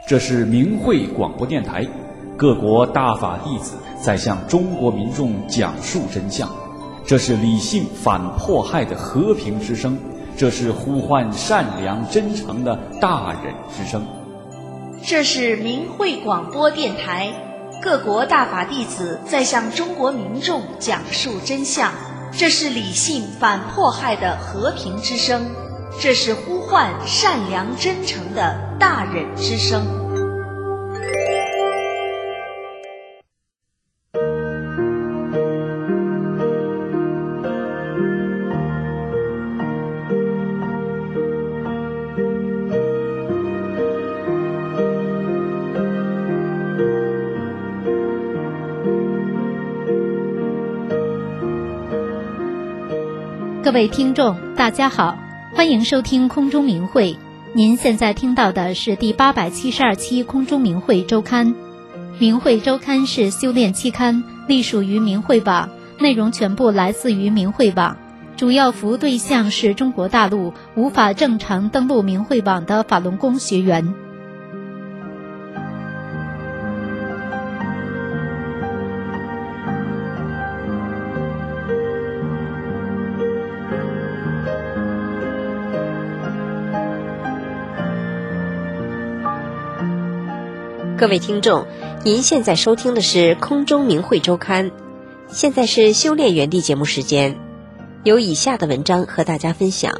这是明慧广播电台，各国大法弟子在向中国民众讲述真相。这是理性反迫害的和平之声，这是呼唤善良真诚的大忍之声。 这是明慧广播电台，各国大法弟子在向中国民众讲述真相。这是理性反迫害的和平之声，这是呼唤善良真诚的大忍之声。 各位听众大家好，欢迎收听空中明慧。您现在听到的是第872期空中明慧周刊。明慧周刊是修炼期刊，隶属于明慧网，内容全部来自于明慧网，主要服务对象是中国大陆无法正常登录明慧网的法轮功学员。 各位听众，您现在收听的是空中明慧周刊，现在是修炼园地节目时间，有以下的文章和大家分享。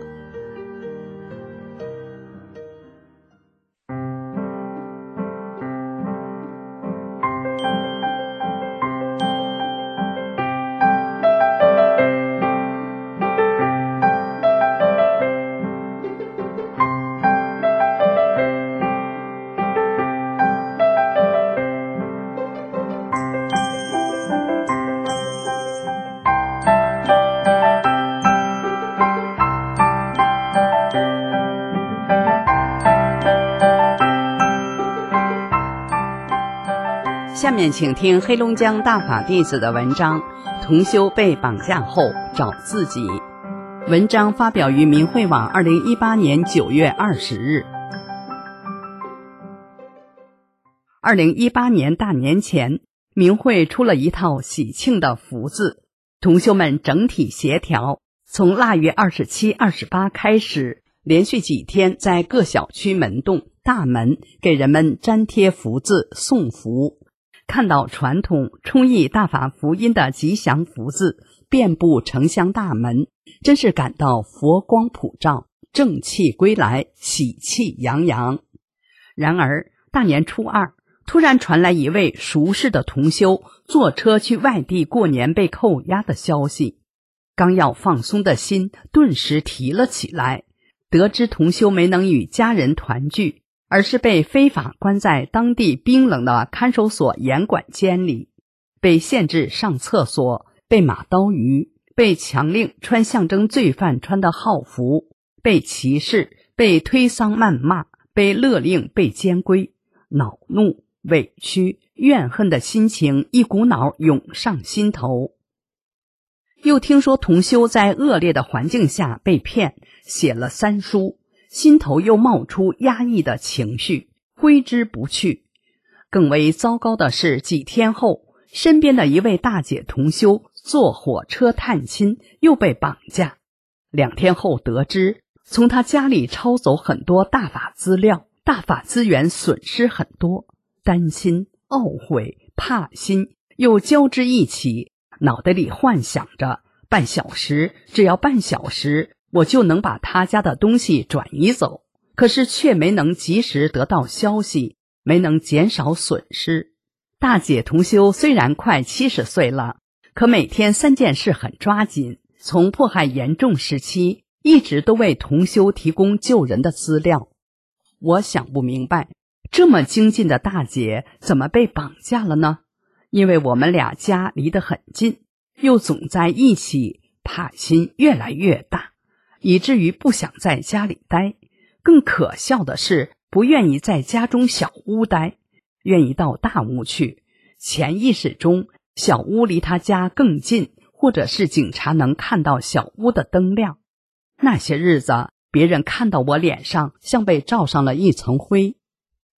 下面请听黑龙江大法弟子的文章《同修被绑架后找自己》。文章发表于明慧网2018年9月20日。2018年大年前，明慧出了一套喜庆的福字，同修们整体协调，从腊月27、28开始，连续几天在各小区门洞、大门给人们粘贴福字送福。看到传统充溢大法福音的吉祥福字遍布城乡大门，真是感到佛光普照，正气归来，喜气洋洋。然而大年初二，突然传来一位熟识的同修坐车去外地过年被扣押的消息，刚要放松的心顿时提了起来。得知同修没能与家人团聚，而是被非法关在当地冰冷的看守所严管监里，被限制上厕所，被马刀鱼，被强令穿象征罪犯穿的号服，被歧视，被推搡谩骂，被勒令被监规，恼怒、委屈、怨恨的心情一股脑涌上心头。又听说同修在恶劣的环境下被骗，写了3书，心头又冒出压抑的情绪，挥之不去。更为糟糕的是，几天后，身边的一位大姐同修坐火车探亲，又被绑架。2天后得知，从她家里抄走很多大法资料，大法资源损失很多，担心、懊悔、怕心又交织一起，脑袋里幻想着只要半小时我就能把他家的东西转移走，可是却没能及时得到消息，没能减少损失。大姐同修虽然快70岁了，可每天3件事很抓紧，从迫害严重时期一直都为同修提供救人的资料。我想不明白，这么精进的大姐怎么被绑架了呢？因为我们俩家离得很近，又总在一起，怕心越来越大，以至于不想在家里待。更可笑的是，不愿意在家中小屋待，愿意到大屋去。潜意识中，小屋离他家更近，或者是警察能看到小屋的灯亮。那些日子，别人看到我脸上像被罩上了一层灰。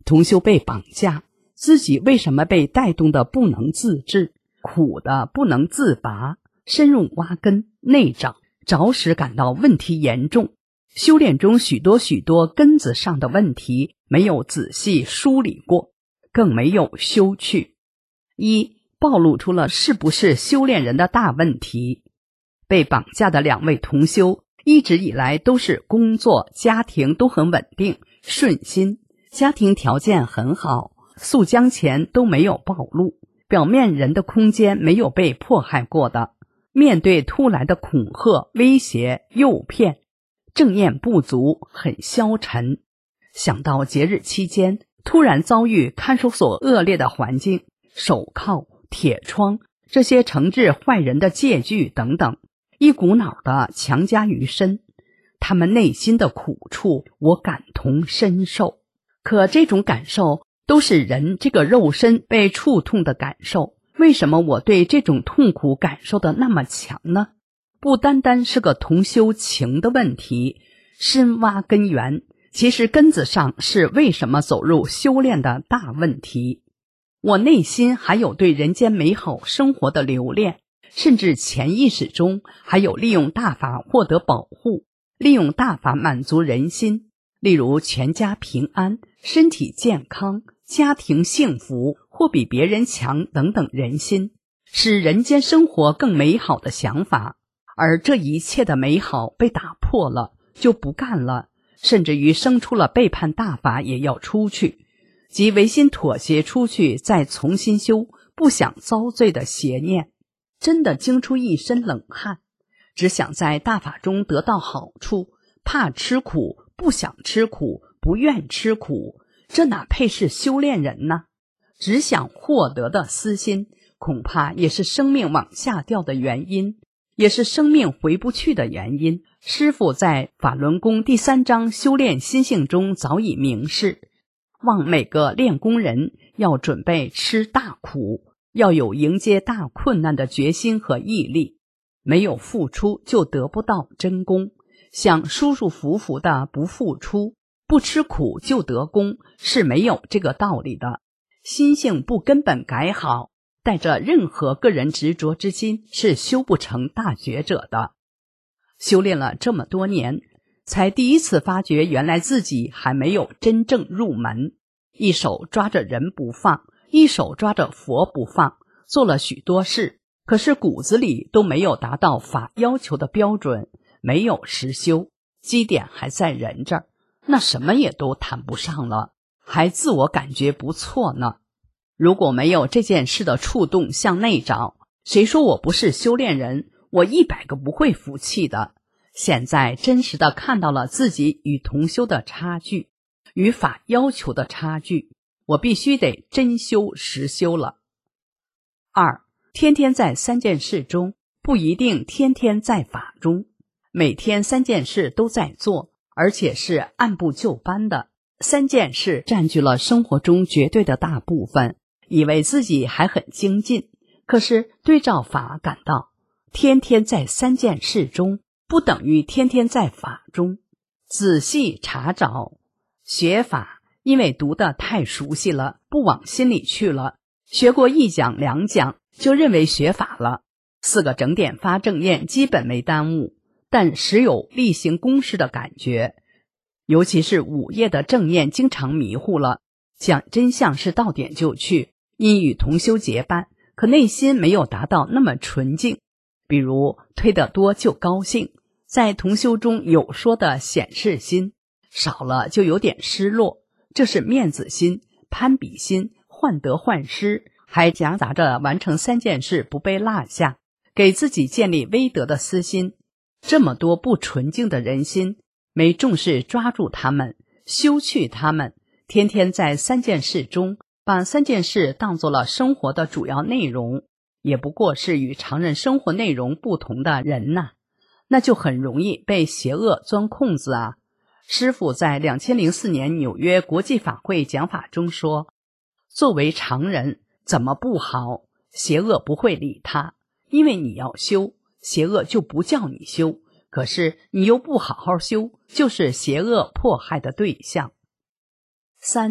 同修被绑架，自己为什么被带动的不能自制，苦的不能自拔，深入挖根内找，着实感到问题严重。修炼中许多根子上的问题没有仔细梳理过，更没有修去。一，暴露出了是不是修炼人的大问题。被绑架的2位同修一直以来都是工作家庭都很稳定顺心，家庭条件很好，诉将钱都没有暴露，表面人的空间没有被迫害过的。面对突来的恐吓威胁诱骗，正念不足，很消沉。想到节日期间突然遭遇看守所恶劣的环境，手铐、铁窗，这些惩治坏人的戒具等等，一股脑的强加于身。他们内心的苦处，我感同身受。可这种感受都是人这个肉身被触痛的感受，为什么我对这种痛苦感受的那么强呢？不单单是个同修情的问题，深挖根源，其实根子上是为什么走入修炼的大问题。我内心还有对人间美好生活的留恋，甚至潜意识中还有利用大法获得保护，利用大法满足人心，例如全家平安、身体健康、家庭幸福或比别人强等等人心，使人间生活更美好的想法。而这一切的美好被打破了，就不干了，甚至于生出了背叛大法也要出去，即违心妥协出去再重新修，不想遭罪的邪念，真的惊出一身冷汗。只想在大法中得到好处，怕吃苦，不想吃苦，不愿吃苦，这哪配是修炼人呢？只想获得的私心，恐怕也是生命往下掉的原因，也是生命回不去的原因。师父在法轮功第3章修炼心性中早已明示，望每个练功人要准备吃大苦，要有迎接大困难的决心和毅力，没有付出就得不到真功，想舒舒服服的不付出，不吃苦就得功，是没有这个道理的。心性不根本改好，带着任何个人执着之心，是修不成大觉者的。修炼了这么多年，才第一次发觉原来自己还没有真正入门，一手抓着人不放，一手抓着佛不放，做了许多事，可是骨子里都没有达到法要求的标准，没有实修，基点还在人这儿，那什么也都谈不上了，还自我感觉不错呢。如果没有这件事的触动向内找，谁说我不是修炼人，我100个不会服气的。现在真实的看到了自己与同修的差距，与法要求的差距，我必须得真修实修了。2，天天在3件事中，不一定天天在法中。每天3件事都在做，而且是按部就班的。3件事占据了生活中绝对的大部分，以为自己还很精进，可是对照法感到，天天在3件事中，不等于天天在法中。仔细查找，学法因为读得太熟悉了，不往心里去了，学过1讲2讲就认为学法了。4个整点发正念基本没耽误，但时有例行公事的感觉，尤其是午夜的正念经常迷糊了，讲真相是到点就去，因与同修结伴，可内心没有达到那么纯净。比如推得多就高兴，在同修中有说的显示心少了就有点失落，这是面子心、攀比心、患得患失，还夹杂着完成3件事不被落下，给自己建立威德的私心。这么多不纯净的人心，没重视抓住他们，修去他们，天天在3件事中，把3件事当作了生活的主要内容，也不过是与常人生活内容不同的人呐，那就很容易被邪恶钻空子啊。师父在2004年纽约国际法会讲法中说，作为常人怎么不好，邪恶不会理他，因为你要修，邪恶就不叫你修，可是你又不好好修，就是邪恶迫害的对象。3，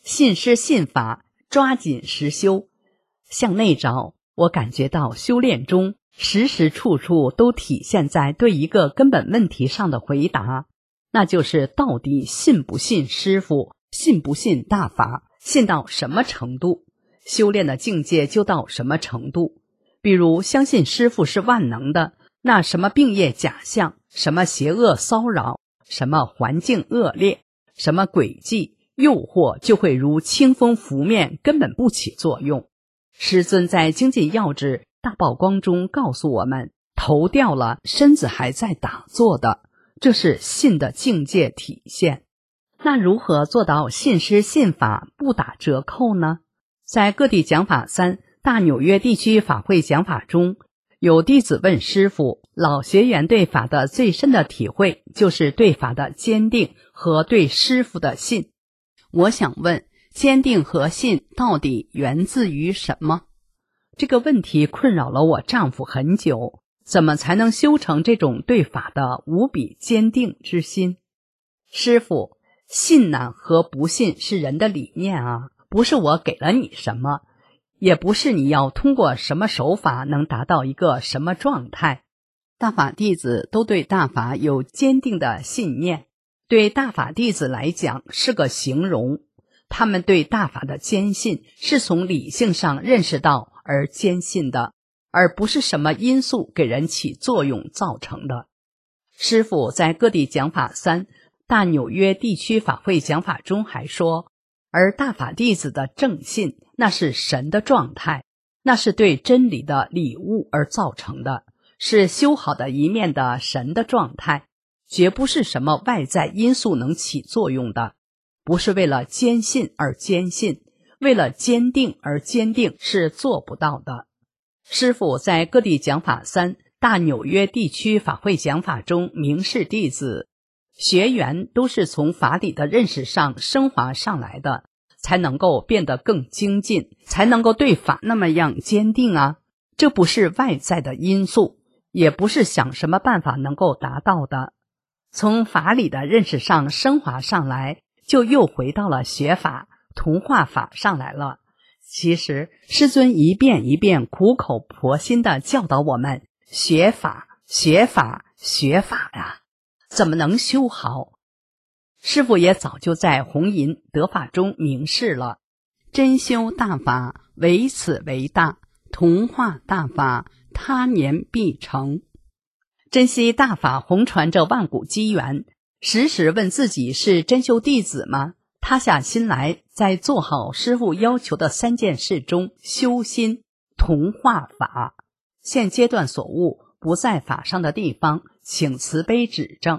信师信法，抓紧实修。向内找，我感觉到修炼中时时处处都体现在对一个根本问题上的回答，那就是到底信不信师父，信不信大法，信到什么程度，修炼的境界就到什么程度。比如相信师父是万能的，那什么病业假象，什么邪恶骚扰，什么环境恶劣，什么诡计诱惑，就会如清风拂面，根本不起作用。师尊在精进要旨大曝光中告诉我们，头掉了，身子还在打坐的，这是信的境界体现。那如何做到信师信法不打折扣呢？在各地讲法3大纽约地区法会讲法中，有弟子问师父，老学员对法的最深的体会就是对法的坚定和对师父的信。我想问，坚定和信到底源自于什么？这个问题困扰了我丈夫很久，怎么才能修成这种对法的无比坚定之心？师父，信呢和不信是人的理念啊，不是我给了你什么，也不是你要通过什么手法能达到一个什么状态。大法弟子都对大法有坚定的信念，对大法弟子来讲是个形容，他们对大法的坚信是从理性上认识到而坚信的，而不是什么因素给人起作用造成的。师父在各地讲法3大纽约地区法会讲法中还说，而大法弟子的正信，那是神的状态，那是对真理的礼物而造成的，是修好的一面的神的状态，绝不是什么外在因素能起作用的。不是为了坚信而坚信，为了坚定而坚定是做不到的。师父在各地讲法3大纽约地区法会讲法中明示弟子，学员都是从法理的认识上升华上来的，才能够变得更精进，才能够对法那么样坚定啊。这不是外在的因素，也不是想什么办法能够达到的。从法理的认识上升华上来，就又回到了学法同化法上来了。其实师尊一遍一遍苦口婆心地教导我们学法学法学法呀，怎么能修好？师父也早就在弘淫得法中明示了，真修大法唯此为大，同化大法他年必成。珍惜大法弘传这万古机缘，时时问自己是真修弟子吗？塌下心来，在做好师父要求的3件事中修心同化法。现阶段所悟不在法上的地方，请慈悲指正。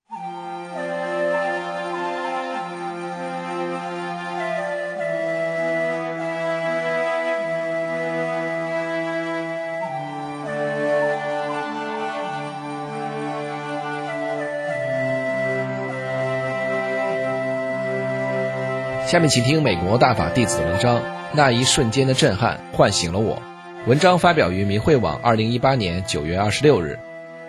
下面请听美国大法弟子的文章，那一瞬间的震撼唤醒了我。文章发表于明慧网2018年9月26日。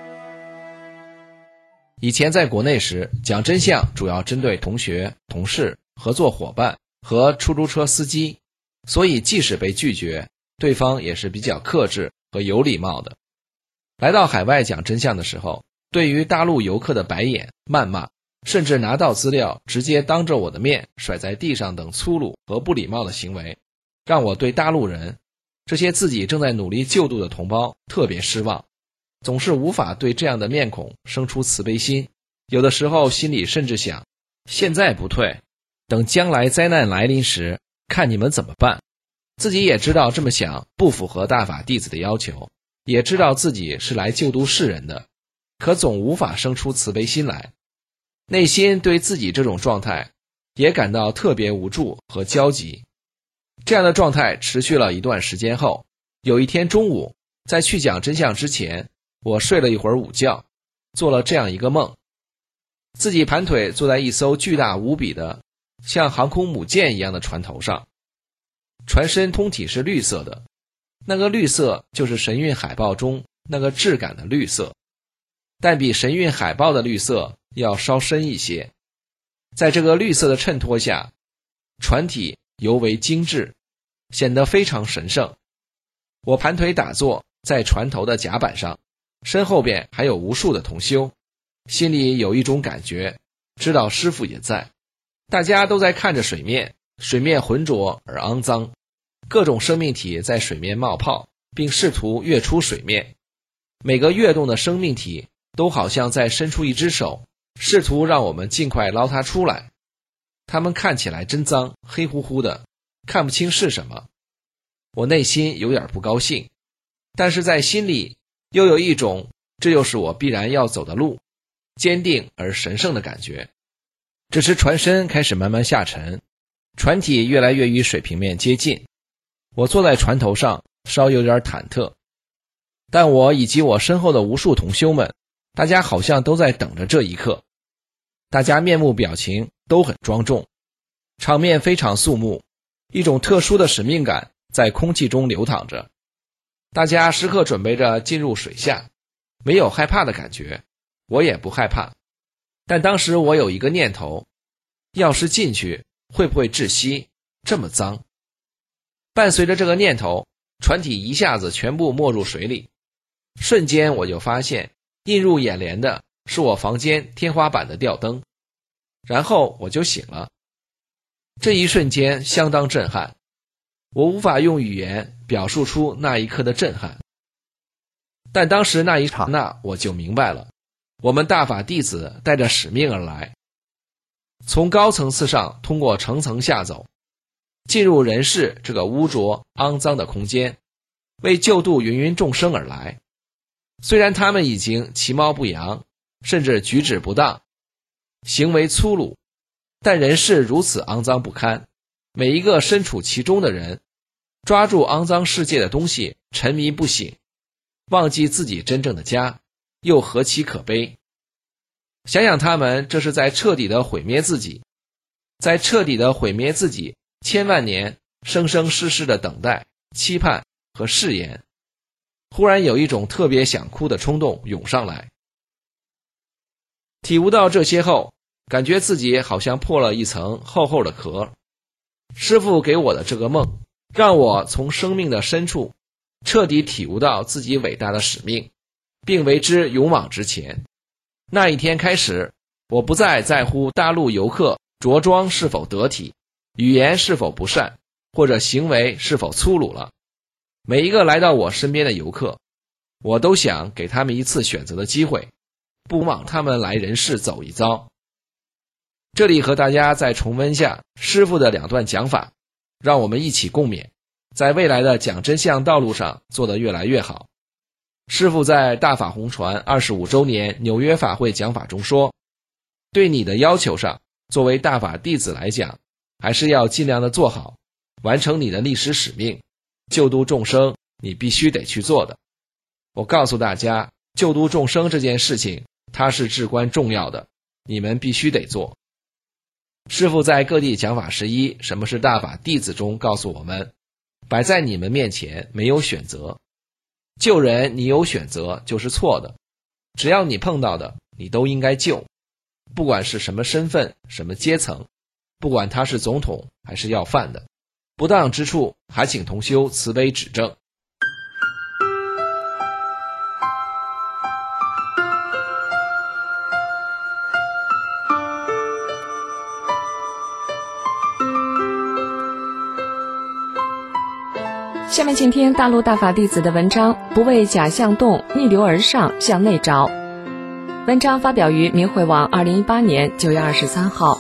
以前在国内时，讲真相主要针对同学、同事、合作伙伴和出租车司机，所以即使被拒绝，对方也是比较克制和有礼貌的。来到海外讲真相的时候，对于大陆游客的白眼、谩骂，甚至拿到资料直接当着我的面甩在地上等粗鲁和不礼貌的行为，让我对大陆人这些自己正在努力救度的同胞特别失望，总是无法对这样的面孔生出慈悲心。有的时候心里甚至想，现在不退，等将来灾难来临时看你们怎么办。自己也知道这么想不符合大法弟子的要求，也知道自己是来救度世人的，可总无法生出慈悲心来。内心对自己这种状态也感到特别无助和焦急。这样的状态持续了一段时间后，有一天中午，在去讲真相之前，我睡了一会儿午觉，做了这样一个梦。自己盘腿坐在一艘巨大无比的像航空母舰一样的船头上，船身通体是绿色的，那个绿色就是神韵海报中那个质感的绿色，但比神韵海报的绿色要稍深一些。在这个绿色的衬托下， 船体尤为精致，显得非常神圣。我盘腿打坐在船头的甲板上，身后边还有无数的同修，心里有一种感觉，知道师父也在。大家都在看着水面，水面浑浊而肮脏，各种生命体在水面冒泡，并试图跃出水面。每个跃动的生命体都好像在伸出一只手，试图让我们尽快捞它出来。它们看起来真脏，黑乎乎的，看不清是什么。我内心有点不高兴，但是在心里又有一种这就是我必然要走的路，坚定而神圣的感觉。这时船身开始慢慢下沉，船体越来越与水平面接近。我坐在船头上，稍有点忐忑，但我以及我身后的无数同修们，大家好像都在等着这一刻。大家面目表情都很庄重，场面非常肃穆，一种特殊的使命感在空气中流淌着。大家时刻准备着进入水下，没有害怕的感觉，我也不害怕。但当时我有一个念头，要是进去会不会窒息，这么脏。伴随着这个念头，船体一下子全部没入水里。瞬间我就发现映入眼帘的是我房间天花板的吊灯，然后我就醒了。这一瞬间相当震撼，我无法用语言表述出那一刻的震撼。但当时那一刹那我就明白了，我们大法弟子带着使命而来，从高层次上通过层层下走，进入人世这个污浊肮脏的空间，为救度芸芸众生而来。虽然他们已经其貌不扬，甚至举止不当，行为粗鲁，但人世如此肮脏不堪，每一个身处其中的人，抓住肮脏世界的东西沉迷不醒，忘记自己真正的家，又何其可悲。想想他们这是在彻底的毁灭自己，在彻底的毁灭自己千万年生生世世的等待、期盼和誓言，忽然有一种特别想哭的冲动涌上来。体悟到这些后，感觉自己好像破了一层厚厚的壳。师父给我的这个梦，让我从生命的深处彻底体悟到自己伟大的使命，并为之勇往直前。那一天开始，我不再在乎大陆游客着装是否得体，语言是否不善，或者行为是否粗鲁了。每一个来到我身边的游客，我都想给他们一次选择的机会，不枉他们来人世走一遭。这里和大家再重温下师父的2段讲法，让我们一起共勉，在未来的讲真相道路上做得越来越好。师父在大法红传25周年纽约法会讲法中说，对你的要求上，作为大法弟子来讲，还是要尽量的做好，完成你的历史使命，救度众生你必须得去做的。我告诉大家，救度众生这件事情它是至关重要的，你们必须得做。师父在各地讲法11什么是大法弟子中告诉我们，摆在你们面前没有选择，救人你有选择就是错的，只要你碰到的你都应该救，不管是什么身份什么阶层，不管他是总统还是要饭的，不当之处还请同修慈悲指正。 下面请听大陆大法弟子的文章，不为假象动，逆流而上，向内找。文章发表于明慧网2018年9月23号。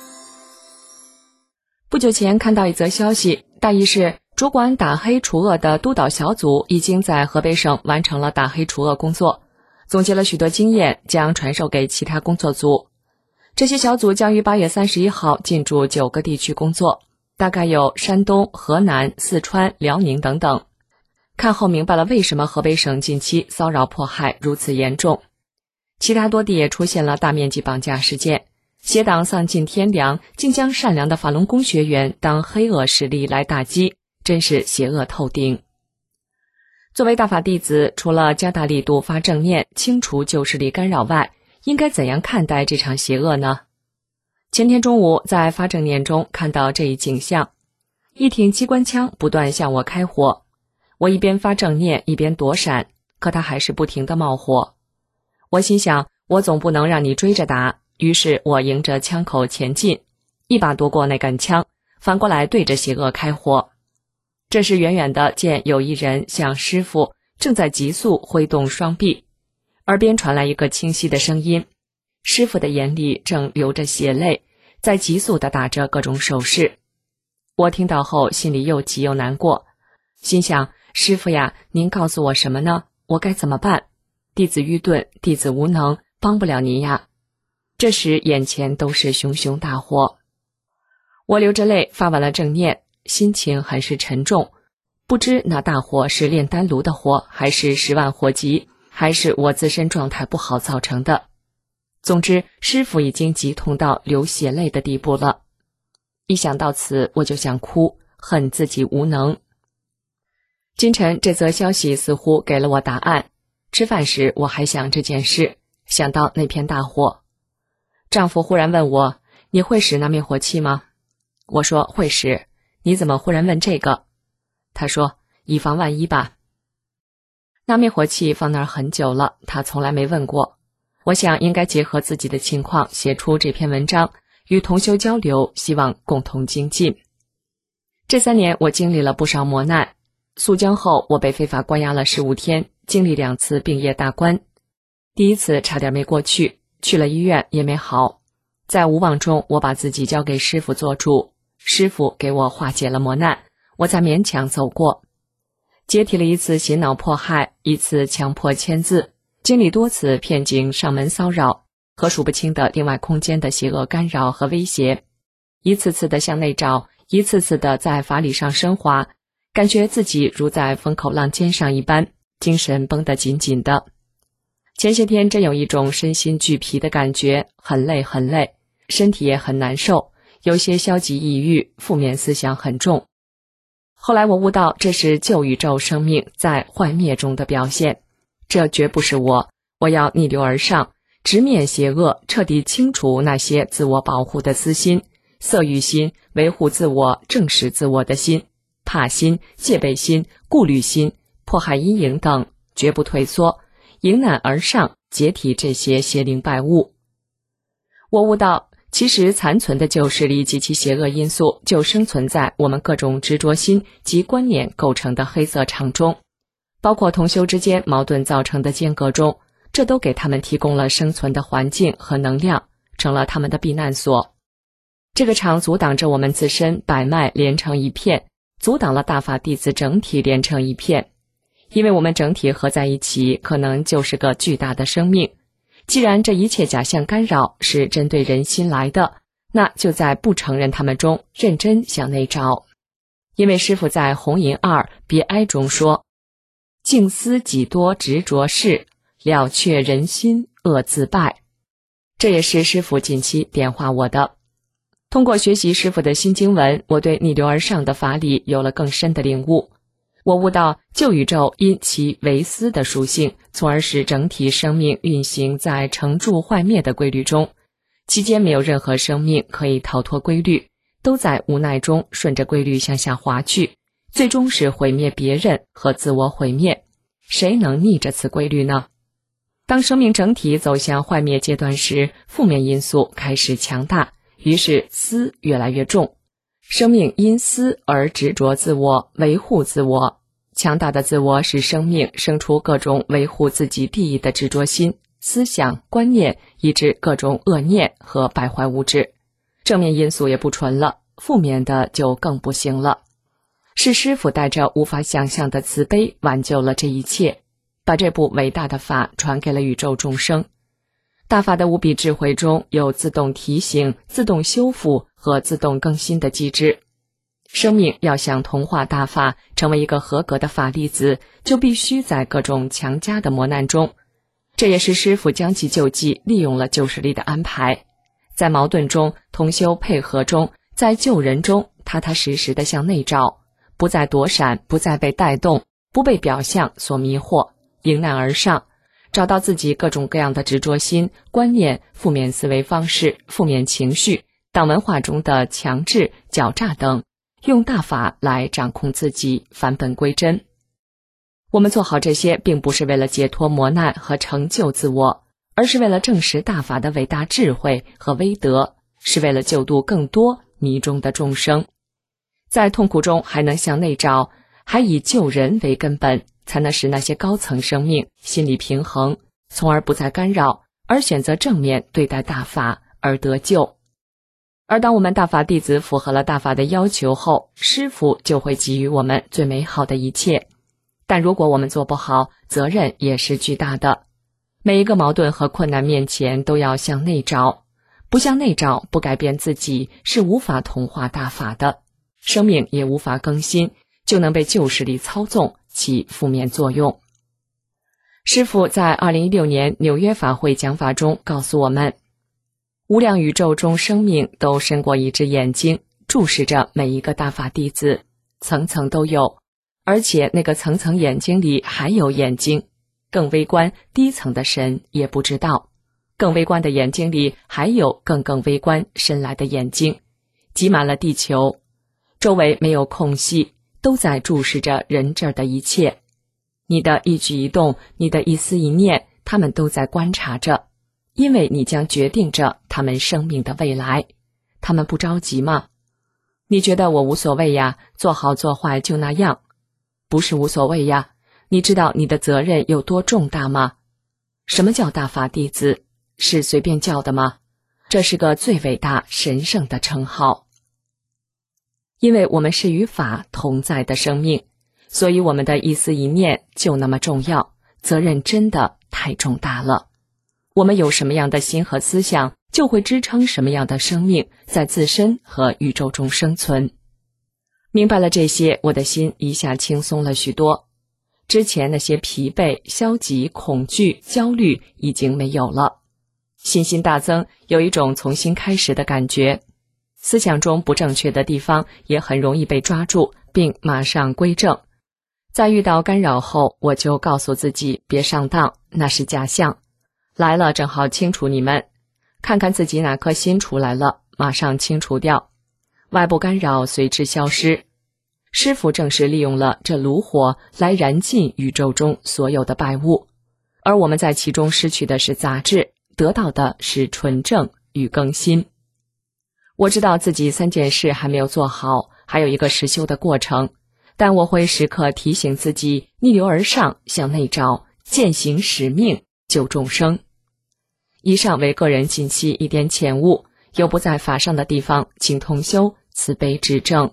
不久前看到一则消息，大意是主管打黑除恶的督导小组已经在河北省完成了打黑除恶工作，总结了许多经验，将传授给其他工作组。这些小组将于8月31号进驻9个地区工作，大概有山东、河南、四川、辽宁等等。看后明白了为什么河北省近期骚扰迫害如此严重。其他多地也出现了大面积绑架事件，邪党丧尽天良，竟将善良的法轮功学员当黑恶势力来打击，真是邪恶透顶。作为大法弟子，除了加大力度发正念，清除旧势力干扰外，应该怎样看待这场邪恶呢？ 前天中午在发正念中看到这一景象，一挺机关枪不断向我开火，我一边发正念一边躲闪，可它还是不停地冒火。我心想，我总不能让你追着打，于是我迎着枪口前进，一把夺过那杆枪，反过来对着邪恶开火。这时远远地见有一人向师父正在急速挥动双臂，耳边传来一个清晰的声音，师父的眼里正流着血泪，在急速地打着各种手势。我听到后心里又急又难过，心想，师父呀，您告诉我什么呢？我该怎么办？弟子愚钝，弟子无能，帮不了您呀。这时眼前都是熊熊大火，我流着泪发完了正念，心情很是沉重，不知那大火是炼丹炉的火，还是10万火急，还是我自身状态不好造成的。总之，师父已经急痛到流血泪的地步了。一想到此，我就想哭，恨自己无能。今晨这则消息似乎给了我答案。吃饭时我还想这件事，想到那片大火。丈夫忽然问我，你会使那灭火器吗？我说会使。你怎么忽然问这个？他说，以防万一吧。那灭火器放那儿很久了，他从来没问过。我想应该结合自己的情况写出这篇文章，与同修交流，希望共同精进。这3年我经历了不少磨难。肃江后我被非法关押了15天，经历2次病业大关。第一次差点没过去，去了医院也没好。在无望中，我把自己交给师父做主，师父给我化解了磨难，我才勉强走过。解体了1次洗脑迫害，1次强迫签字，经历多次骗警上门骚扰和数不清的另外空间的邪恶干扰和威胁，一次次的向内找，一次次的在法理上升华，感觉自己如在风口浪尖上一般，精神绷得紧紧的。前些天真有一种身心俱疲的感觉，很累很累，身体也很难受，有些消极抑郁，负面思想很重。后来我悟到，这是旧宇宙生命在幻灭中的表现，这绝不是我，我要逆流而上，直面邪恶，彻底清除那些自我保护的私心、色欲心、维护自我、正视自我的心、怕心、戒备心、顾虑心、迫害阴影等，绝不退缩，迎难而上，解体这些邪灵败物。我悟到，其实残存的旧势力及其邪恶因素，就生存在我们各种执着心及观念构成的黑色场中，包括同修之间矛盾造成的间隔中，这都给他们提供了生存的环境和能量，成了他们的避难所。这个场阻挡着我们自身百脉连成一片，阻挡了大法弟子整体连成一片。因为我们整体合在一起，可能就是个巨大的生命。既然这一切假象干扰是针对人心来的，那就在不承认他们中认真向内找。因为师父在红银2别哀中说，静思己多执着事，了却人心恶自败。这也是师父近期点化我的。通过学习师父的新经文，我对逆流而上的法理有了更深的领悟。我悟到旧宇宙因其为私的属性，从而使整体生命运行在成住坏灭的规律中，期间没有任何生命可以逃脱规律，都在无奈中顺着规律向下滑去，最终是毁灭别人和自我毁灭。谁能逆着此规律呢？当生命整体走向坏灭阶段时，负面因素开始强大，于是私越来越重。生命因私而执着自我，维护自我。强大的自我使生命生出各种维护自己利益的执着心、思想、观念，以致各种恶念和败坏物质。正面因素也不纯了，负面的就更不行了。是师父带着无法想象的慈悲挽救了这一切，把这部伟大的法传给了宇宙众生。大法的无比智慧中有自动提醒、自动修复和自动更新的机制。生命要想同化大法，成为一个合格的法粒子，就必须在各种强加的磨难中。这也是师父将其救济利用了旧势力的安排，在矛盾中同修配合中，在救人中踏踏实实地向内找，不再躲闪，不再被带动，不被表象所迷惑，迎难而上，找到自己各种各样的执着心、观念、负面思维方式、负面情绪， 党文化中的强制、狡诈等，用大法来掌控自己，返本归真。我们做好这些，并不是为了解脱磨难和成就自我，而是为了证实大法的伟大智慧和威德，是为了救度更多迷中的众生。在痛苦中还能向内找，还以救人为根本，才能使那些高层生命心理平衡，从而不再干扰，而选择正面对待大法而得救。而当我们大法弟子符合了大法的要求后，师父就会给予我们最美好的一切。但如果我们做不好，责任也是巨大的。每一个矛盾和困难面前都要向内找，不向内找，不改变自己，是无法同化大法的，生命也无法更新，就能被旧势力操纵，起负面作用。师父在2016年纽约法会讲法中告诉我们，无量宇宙中生命都伸过一只眼睛，注视着每一个大法弟子，层层都有，而且那个层层眼睛里还有眼睛，更微观低层的神也不知道，更微观的眼睛里还有更微观深来的眼睛，挤满了地球，周围没有空隙，都在注视着人这儿的一切。你的一举一动，你的一思一念，他们都在观察着，因为你将决定着他们生命的未来。他们不着急吗？你觉得我无所谓呀，做好做坏就那样。不是无所谓呀，你知道你的责任有多重大吗？什么叫大法弟子？是随便叫的吗？这是个最伟大神圣的称号。因为我们是与法同在的生命，所以我们的一思一念就那么重要，责任真的太重大了。我们有什么样的心和思想，就会支撑什么样的生命在自身和宇宙中生存。明白了这些，我的心一下轻松了许多。之前那些疲惫、消极、恐惧、焦虑已经没有了，信心大增，有一种从新开始的感觉。思想中不正确的地方也很容易被抓住，并马上归正。在遇到干扰后，我就告诉自己别上当，那是假象。来了正好清除你们，看看自己哪颗心出来了，马上清除掉，外部干扰随之消失。师父正是利用了这炉火来燃尽宇宙中所有的败物，而我们在其中失去的是杂质，得到的是纯正与更新。我知道自己3件事还没有做好，还有一个实修的过程，但我会时刻提醒自己逆流而上，向内找，践行使命，救众生。以上为个人信息一点浅悟，有不在法上的地方，请同修慈悲指正。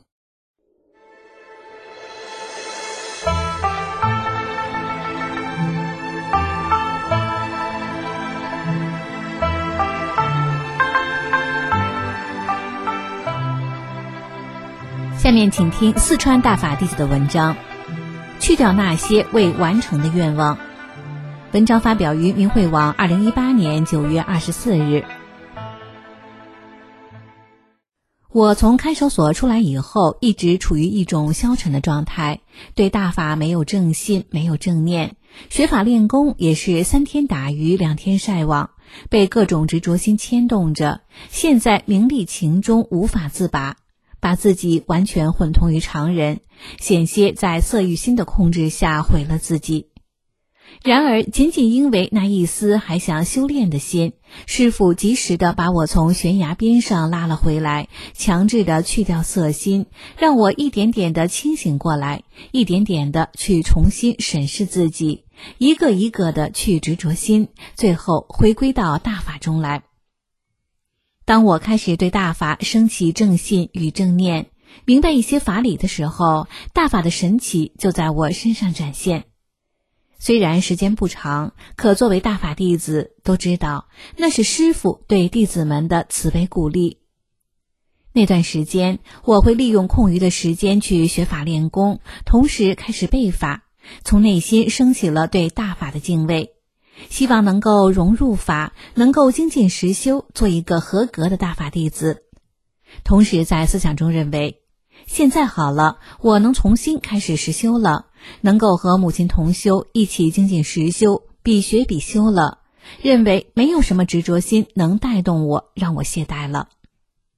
下面请听四川大法弟子的文章，去掉那些未完成的愿望。文章发表于明慧网2018年9月24日。我从看守所出来以后，一直处于一种消沉的状态，对大法没有正信，没有正念，学法练功也是3天打鱼2天晒网，被各种执着心牵动着，陷在名利情中无法自拔，把自己完全混同于常人，险些在色欲心的控制下毁了自己。然而仅仅因为那一丝还想修炼的心，师父及时地把我从悬崖边上拉了回来，强制地去掉色心，让我一点点地清醒过来，一点点地去重新审视自己，一个一个地去执着心，最后回归到大法中来。当我开始对大法升起正信与正念，明白一些法理的时候，大法的神奇就在我身上展现。虽然时间不长，可作为大法弟子都知道，那是师父对弟子们的慈悲鼓励。那段时间，我会利用空余的时间去学法练功，同时开始背法，从内心升起了对大法的敬畏，希望能够融入法，能够精进实修，做一个合格的大法弟子。同时在思想中认为，现在好了，我能重新开始实修了，能够和母亲同修，一起精进实修，必学必修了，认为没有什么执着心能带动我，让我懈怠了。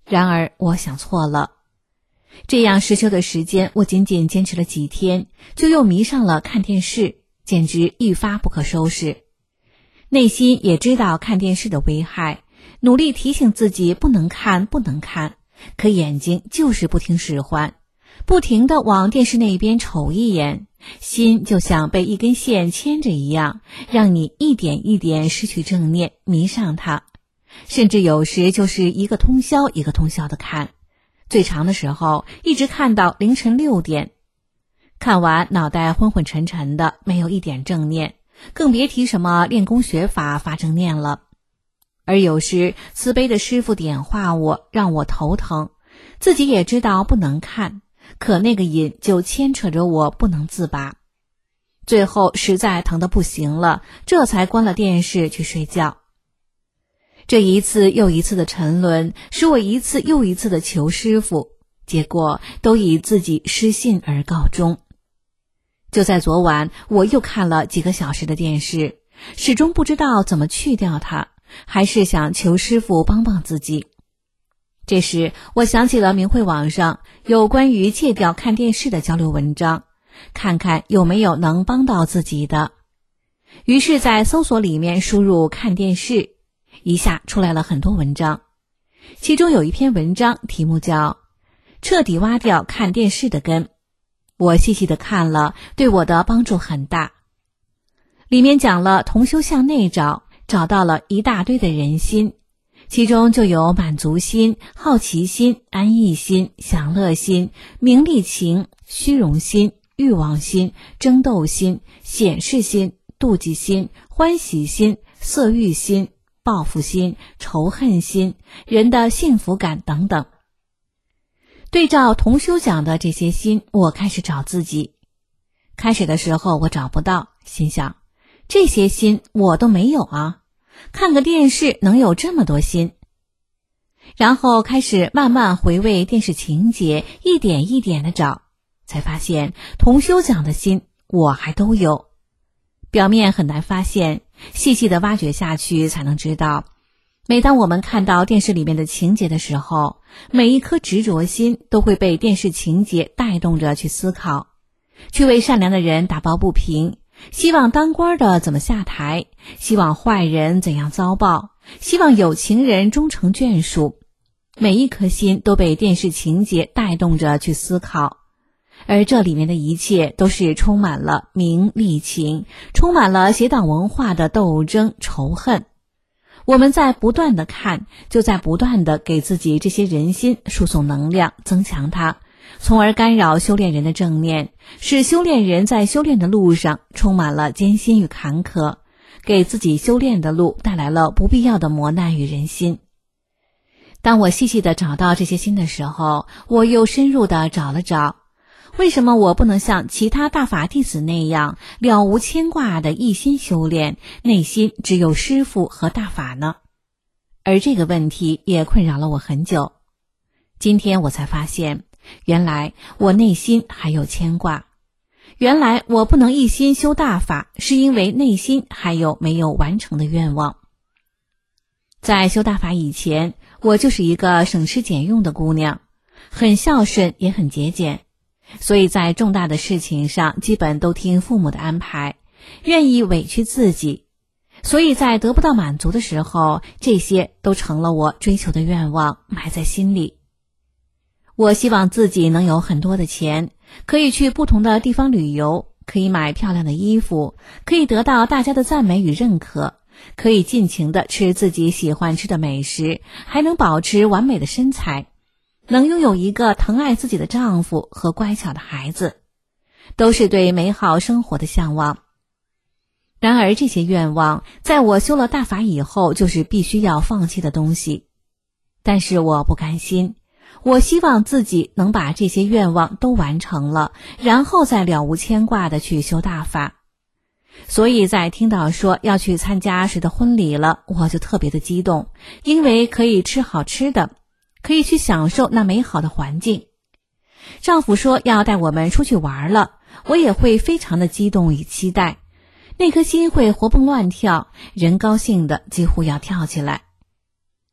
然而我想错了。这样实修的时间，我仅仅坚持了几天，就又迷上了看电视，简直一发不可收拾。内心也知道看电视的危害，努力提醒自己不能看，可眼睛就是不听使唤，不停地往电视那边瞅一眼，心就像被一根线牵着一样，让你一点一点失去正念，迷上它。甚至有时就是一个通宵一个通宵的看，最长的时候一直看到凌晨6点。看完脑袋昏昏沉沉的，没有一点正念，更别提什么练功学法发正念了。而有时慈悲的师父点化我，让我头疼，自己也知道不能看，可那个瘾就牵扯着我不能自拔。最后实在疼得不行了，这才关了电视去睡觉。这一次又一次的沉沦，使我一次又一次的求师父，结果都以自己失信而告终。就在昨晚，我又看了几个小时的电视，始终不知道怎么去掉它，还是想求师父帮帮自己。这时我想起了明慧网上有关于戒掉看电视的交流文章，看看有没有能帮到自己的。于是在搜索里面输入看电视，一下出来了很多文章，其中有一篇文章题目叫彻底挖掉看电视的根，我细细的看了，对我的帮助很大。里面讲了同修向内找到了一大堆的人心，其中就有满足心、好奇心、安逸心、享乐心、名利情、虚荣心、欲望心、争斗心、显示心、妒忌心、欢喜心、色欲心、报复心、仇恨心、人的幸福感等等。对照同修讲的这些心，我开始找自己。开始的时候我找不到，心想这些心我都没有啊，看个电视能有这么多心。然后开始慢慢回味电视情节，一点一点的找，才发现同修讲的心我还都有。表面很难发现，细细的挖掘下去才能知道，每当我们看到电视里面的情节的时候，每一颗执着心都会被电视情节带动着去思考，去为善良的人打抱不平，希望当官的怎么下台，希望坏人怎样遭报，希望有情人终成眷属。每一颗心都被电视情节带动着去思考，而这里面的一切都是充满了名利情，充满了邪党文化的斗争仇恨。我们在不断的看，就在不断的给自己这些人心输送能量，增强它，从而干扰修炼人的正念，使修炼人在修炼的路上充满了艰辛与坎坷，给自己修炼的路带来了不必要的磨难与人心。当我细细地找到这些心的时候，我又深入地找了找，为什么我不能像其他大法弟子那样了无牵挂的一心修炼，内心只有师父和大法呢？而这个问题也困扰了我很久。今天我才发现，原来我内心还有牵挂，原来我不能一心修大法，是因为内心还有没有完成的愿望。在修大法以前，我就是一个省吃俭用的姑娘，很孝顺也很节俭，所以在重大的事情上基本都听父母的安排，愿意委屈自己，所以在得不到满足的时候，这些都成了我追求的愿望，埋在心里。我希望自己能有很多的钱，可以去不同的地方旅游，可以买漂亮的衣服，可以得到大家的赞美与认可，可以尽情地吃自己喜欢吃的美食，还能保持完美的身材，能拥有一个疼爱自己的丈夫和乖巧的孩子，都是对美好生活的向往。然而这些愿望在我修了大法以后就是必须要放弃的东西，但是我不甘心，我希望自己能把这些愿望都完成了，然后再了无牵挂的去修大法。所以在听到说要去参加谁的婚礼了，我就特别的激动，因为可以吃好吃的，可以去享受那美好的环境。丈夫说要带我们出去玩了，我也会非常的激动与期待，那颗心会活蹦乱跳，人高兴的几乎要跳起来。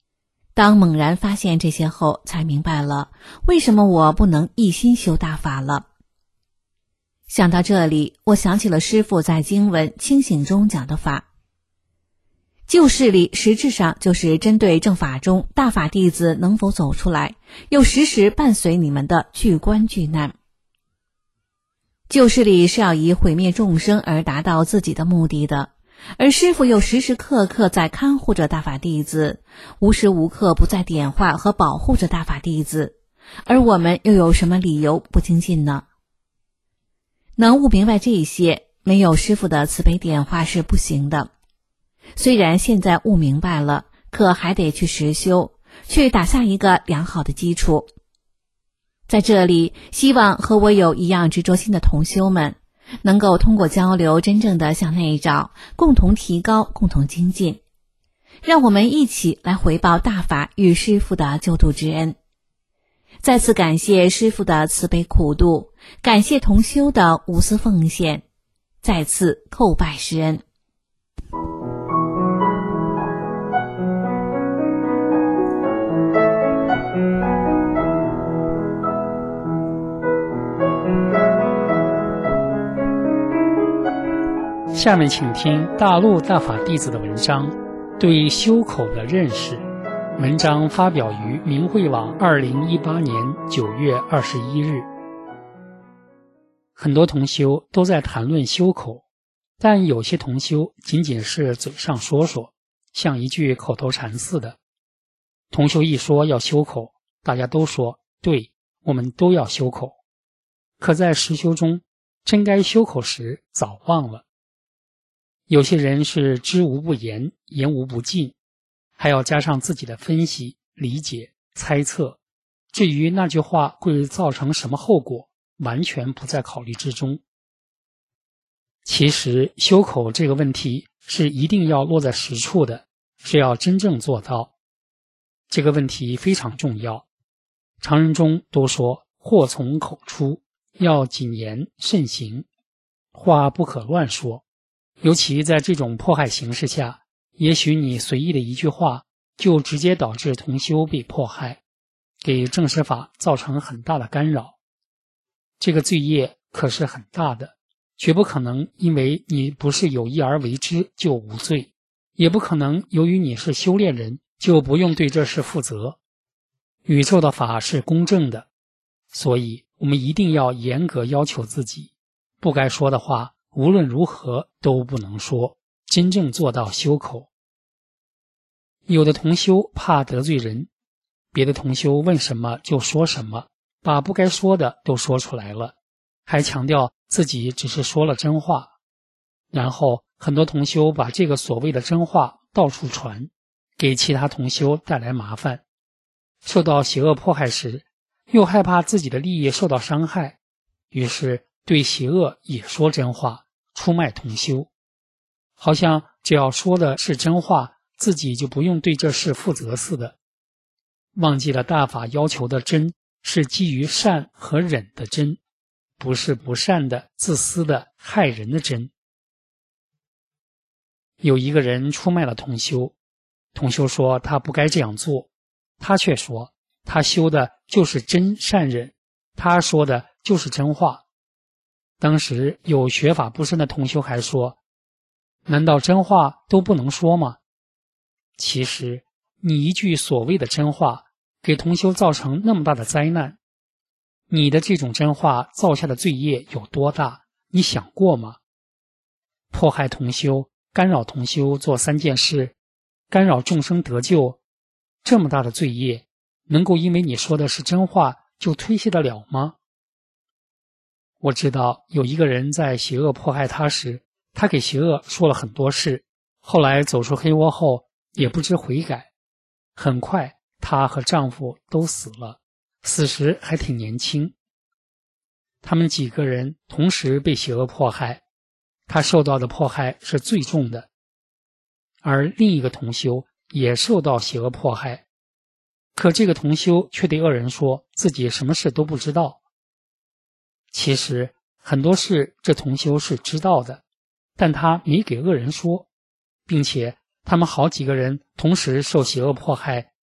当猛然发现这些后，才明白了为什么我不能一心修大法了。想到这里，我想起了师父在经文《清醒》中讲的法。旧事理实质上就是针对正法中大法弟子能否走出来，又时时伴随你们的巨关巨难。旧事理是要以毁灭众生而达到自己的目的的，而师父又时时刻刻在看护着大法弟子，无时无刻不在点化和保护着大法弟子，而我们又有什么理由不精进呢？能悟明白这些，没有师父的慈悲点化是不行的。虽然现在悟明白了，可还得去实修，去打下一个良好的基础。在这里，希望和我有一样执着心的同修们，能够通过交流真正的向内找，共同提高，共同精进。让我们一起来回报大法与师父的救度之恩。再次感谢师父的慈悲苦度，感谢同修的无私奉献，再次叩拜师恩。 下面请听大陆大法弟子的文章《对修口的认识》。文章发表于明慧网2018年9月21日。很多同修都在谈论修口，但有些同修仅仅是嘴上说说，像一句口头禅似的。同修一说要修口，大家都说对，我们都要修口。可在实修中，真该修口时早忘了。有些人是知无不言，言无不尽，还要加上自己的分析、理解、猜测，至于那句话会造成什么后果，完全不在考虑之中。其实修口这个问题是一定要落在实处的，是要真正做到。这个问题非常重要。常人中都说祸从口出，要谨言慎行，话不可乱说。尤其在这种迫害形势下，也许你随意的一句话就直接导致同修被迫害，给正实法造成很大的干扰。这个罪业可是很大的，绝不可能因为你不是有意而为之就无罪，也不可能由于你是修炼人就不用对这事负责。宇宙的法是公正的，所以我们一定要严格要求自己，不该说的话无论如何都不能说，真正做到修口。有的同修怕得罪人，别的同修问什么就说什么，把不该说的都说出来了，还强调自己只是说了真话。然后很多同修把这个所谓的真话到处传，给其他同修带来麻烦。受到邪恶迫害时，又害怕自己的利益受到伤害，于是对邪恶也说真话，出卖同修，好像只要说的是真话，自己就不用对这事负责似的。忘记了大法要求的真是基于善和忍的真，不是不善的、自私的、害人的真。有一个人出卖了同修，同修说他不该这样做，他却说他修的就是真善忍，他说的就是真话。当时有学法不深的同修还说，难道真话都不能说吗？其实你一句所谓的真话给同修造成那么大的灾难，你的这种真话造下的罪业有多大，你想过吗？迫害同修，干扰同修做3件事，干扰众生得救，这么大的罪业，能够因为你说的是真话就推卸得了吗？我知道有一个人在邪恶迫害他时，他给邪恶说了很多事，后来走出黑窝后也不知悔改，很快她和丈夫都死了，死时还挺年轻。他们几个人同时被邪恶迫害，他受到的迫害是最重的，而另一个同修也受到邪恶迫害，可这个同修却对恶人说自己什么事都不知道。其实很多事这同修是知道的，但他没给恶人说，并且他们好几个人同时受邪恶迫害，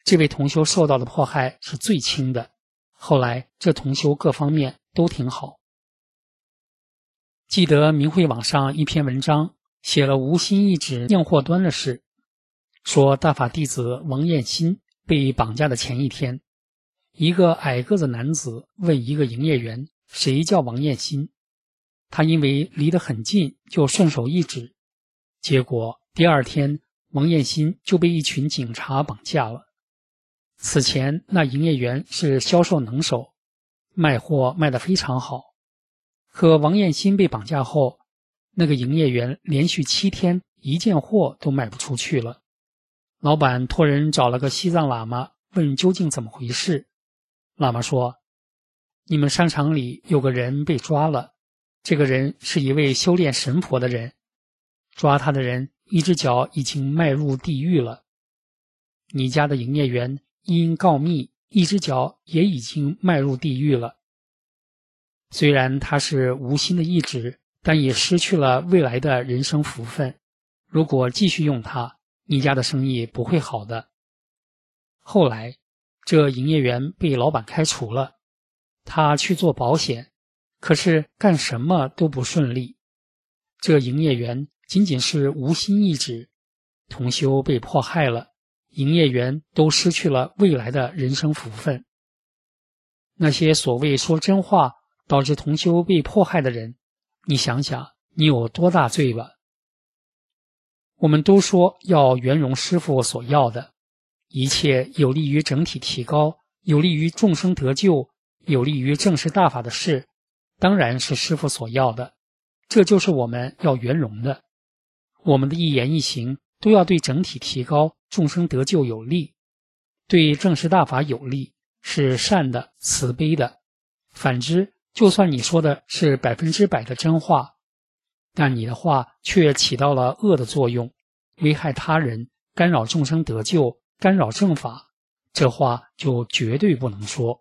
这位同修受到的迫害是最轻的，后来这同修各方面都挺好。记得明慧网上一篇文章写了无心一指酿祸端的事，说大法弟子王彦新被绑架的前一天，一个矮个子男子问一个营业员谁叫王彦新，他因为离得很近就顺手一指，结果第二天王彦新就被一群警察绑架了。此前那营业员是销售能手，卖货卖得非常好，可王彦新被绑架后，那个营业员连续7天一件货都卖不出去了。老板托人找了个西藏喇嘛问究竟怎么回事。喇嘛说，你们商场里有个人被抓了，这个人是一位修炼神佛的人，抓他的人一只脚已经迈入地狱了。你家的营业员因告密，一只脚也已经迈入地狱了。虽然他是无心的一指，但也失去了未来的人生福分。如果继续用它，你家的生意不会好的。后来，这营业员被老板开除了，他去做保险，可是干什么都不顺利。这营业员仅仅是无心一指，同修被迫害了，营业员都失去了未来的人生福分。那些所谓说真话导致同修被迫害的人，你想想你有多大罪吧。我们都说要圆融师父所要的，一切有利于整体提高，有利于众生得救，有利于正视大法的事，当然是师父所要的，这就是我们要圆融的。我们的一言一行都要对整体提高，众生得救有利，对正视大法有利，是善的、慈悲的。反之，就算你说的是100%的真话，但你的话却起到了恶的作用，危害他人，干扰众生得救，干扰正法，这话就绝对不能说。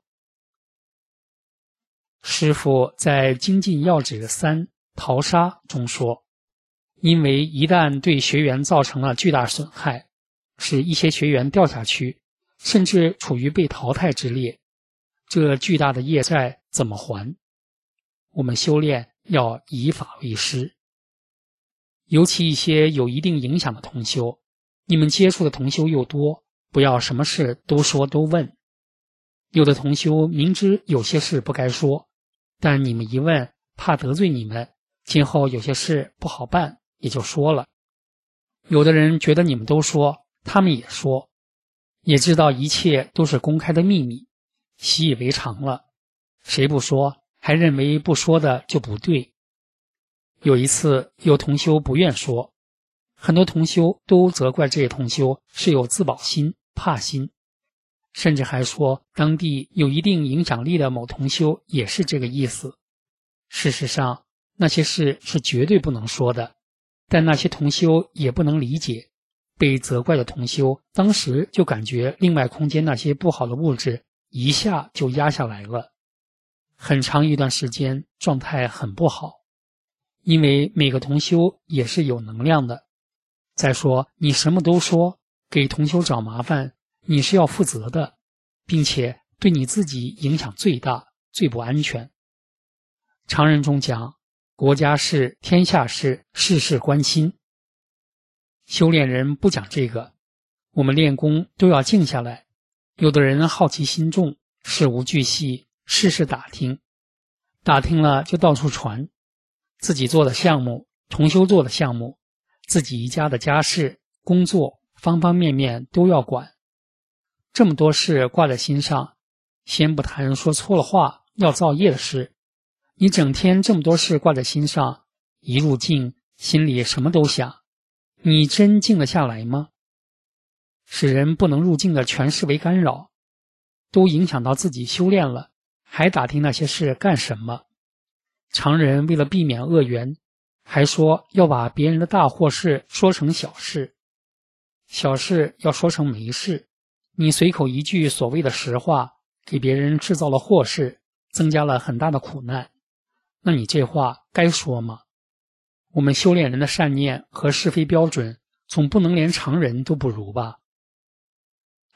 师父在《精进要旨3淘沙》中说，因为一旦对学员造成了巨大损害，使一些学员掉下去，甚至处于被淘汰之列，这巨大的业债怎么还？我们修炼要以法为师。尤其一些有一定影响的同修，你们接触的同修又多，不要什么事都说都问。有的同修明知有些事不该说，但你们一问，怕得罪你们，今后有些事不好办，也就说了。有的人觉得你们都说，他们也说，也知道一切都是公开的秘密，习以为常了，谁不说，还认为不说的就不对。有一次，有同修不愿说，很多同修都责怪这些同修是有自保心、怕心，甚至还说当地有一定影响力的某同修也是这个意思。事实上，那些事是绝对不能说的，但那些同修也不能理解。被责怪的同修当时就感觉另外空间那些不好的物质一下就压下来了，很长一段时间状态很不好。因为每个同修也是有能量的。再说，你什么都说，给同修找麻烦，你是要负责的，并且对你自己影响最大，最不安全。常人中讲，国家事、天下事，事事关心。修炼人不讲这个，我们练功都要静下来。有的人好奇心重，事无巨细，事事打听，打听了就到处传。自己做的项目，同修做的项目，自己一家的家事、工作，方方面面都要管。这么多事挂在心上，先不谈说错了话要造业的事，你整天这么多事挂在心上，一入静，心里什么都想，你真静得下来吗？使人不能入静的全是为干扰，都影响到自己修炼了，还打听那些事干什么？常人为了避免恶缘，还说要把别人的大祸事说成小事，小事要说成没事。你随口一句所谓的实话，给别人制造了祸事，增加了很大的苦难，那你这话该说吗？我们修炼人的善念和是非标准，总不能连常人都不如吧？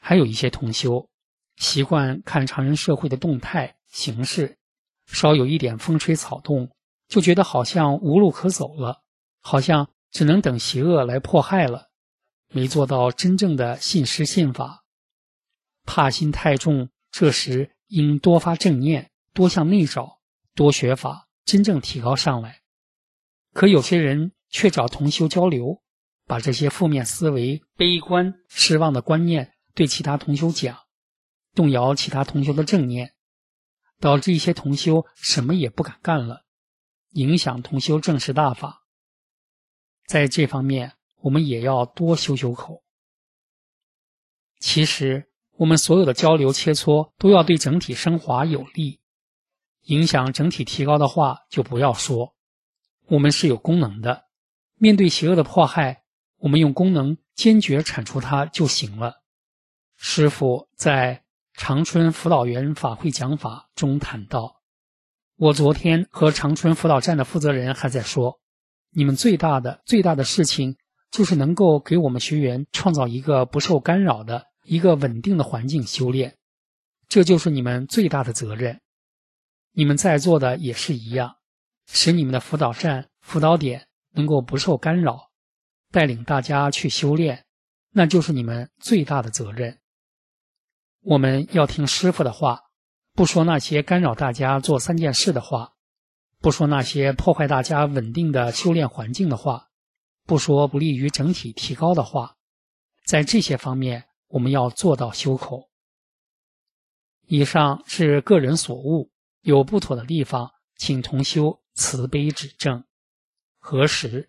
还有一些同修习惯看常人社会的动态形势，稍有一点风吹草动，就觉得好像无路可走了，好像只能等邪恶来迫害了，没做到真正的信师信法。怕心太重，这时应多发正念，多向内找，多学法，真正提高上来。可有些人却找同修交流，把这些负面思维、悲观、失望的观念对其他同修讲，动摇其他同修的正念，导致一些同修什么也不敢干了，影响同修正视大法。在这方面，我们也要多修修口。其实我们所有的交流切磋都要对整体升华有利，影响整体提高的话就不要说。我们是有功能的，面对邪恶的迫害，我们用功能坚决铲除它就行了。师父在长春辅导员法会讲法中谈到，我昨天和长春辅导站的负责人还在说，你们最大的事情就是能够给我们学员创造一个不受干扰的一个稳定的环境修炼，这就是你们最大的责任。你们在座的也是一样，使你们的辅导站、辅导点能够不受干扰，带领大家去修炼，那就是你们最大的责任。我们要听师父的话，不说那些干扰大家做3件事的话，不说那些破坏大家稳定的修炼环境的话，不说不利于整体提高的话。在这些方面，我们要做到修口。以上是个人所悟，有不妥的地方，请同修慈悲指正。何时？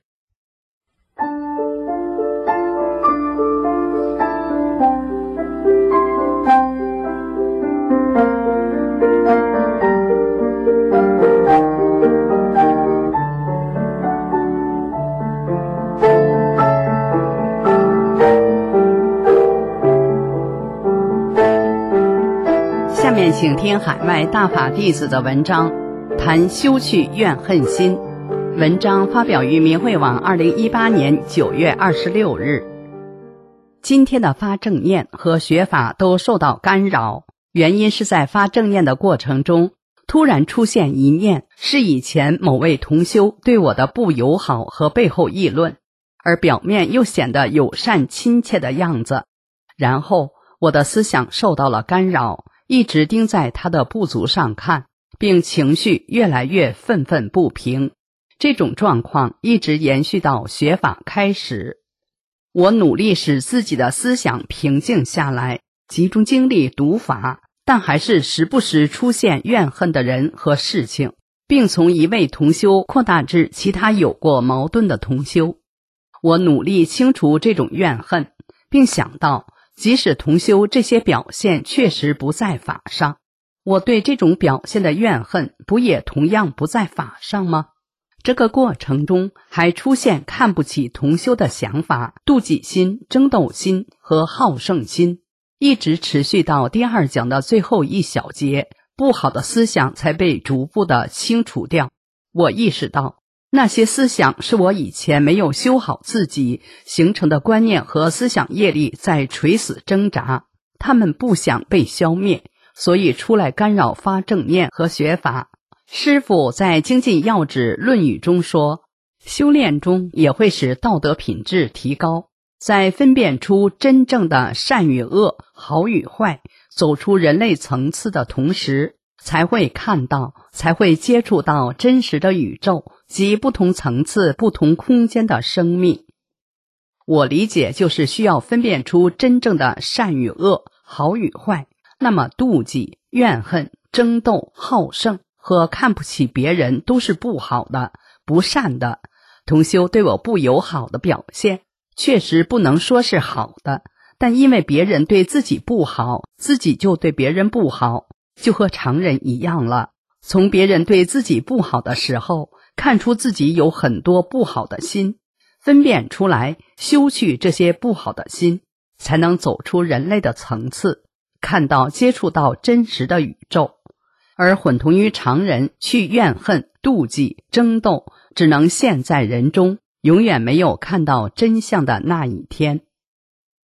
下面请听海外大法弟子的文章，谈修去怨恨心。文章发表于明慧网2018年9月26日。今天的发正念和学法都受到干扰，原因是在发正念的过程中，突然出现一念，是以前某位同修对我的不友好和背后议论，而表面又显得友善亲切的样子。然后我的思想受到了干扰，一直盯在他的不足上看，并情绪越来越愤愤不平。这种状况一直延续到学法开始。我努力使自己的思想平静下来，集中精力读法，但还是时不时出现怨恨的人和事情，并从一位同修扩大至其他有过矛盾的同修。我努力清除这种怨恨，并想到即使同修这些表现确实不在法上，我对这种表现的怨恨不也同样不在法上吗？这个过程中还出现看不起同修的想法、妒忌心、争斗心和好胜心，一直持续到第2讲的最后一小节，不好的思想才被逐步的清除掉。我意识到那些思想是我以前没有修好自己形成的观念和思想业力在垂死挣扎，他们不想被消灭，所以出来干扰发正念和学法。师父在精进要旨论语中说，修炼中也会使道德品质提高，在分辨出真正的善与恶、好与坏，走出人类层次的同时，才会看到，才会接触到真实的宇宙及不同层次、不同空间的生命。我理解就是需要分辨出真正的善与恶、好与坏，那么妒忌、怨恨、争斗、好胜和看不起别人都是不好的、不善的。同修对我不友好的表现确实不能说是好的，但因为别人对自己不好，自己就对别人不好，就和常人一样了。从别人对自己不好的时候，看出自己有很多不好的心，分辨出来，修去这些不好的心，才能走出人类的层次，看到接触到真实的宇宙。而混同于常人去怨恨、妒忌、争斗，只能陷在人中，永远没有看到真相的那一天。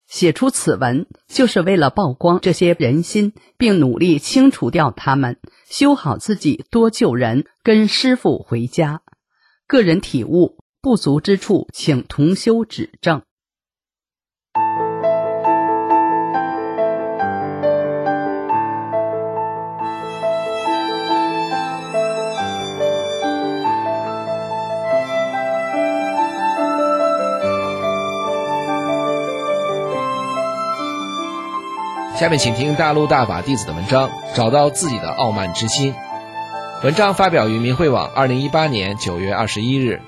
写出此文就是为了曝光这些人心，并努力清除掉他们，修好自己，多救人，跟师父回家。个人体悟不足之处，请同修指正。 下面请听大陆大法弟子的文章，找到自己的傲慢之心。文章发表于明慧网2018年9月21日。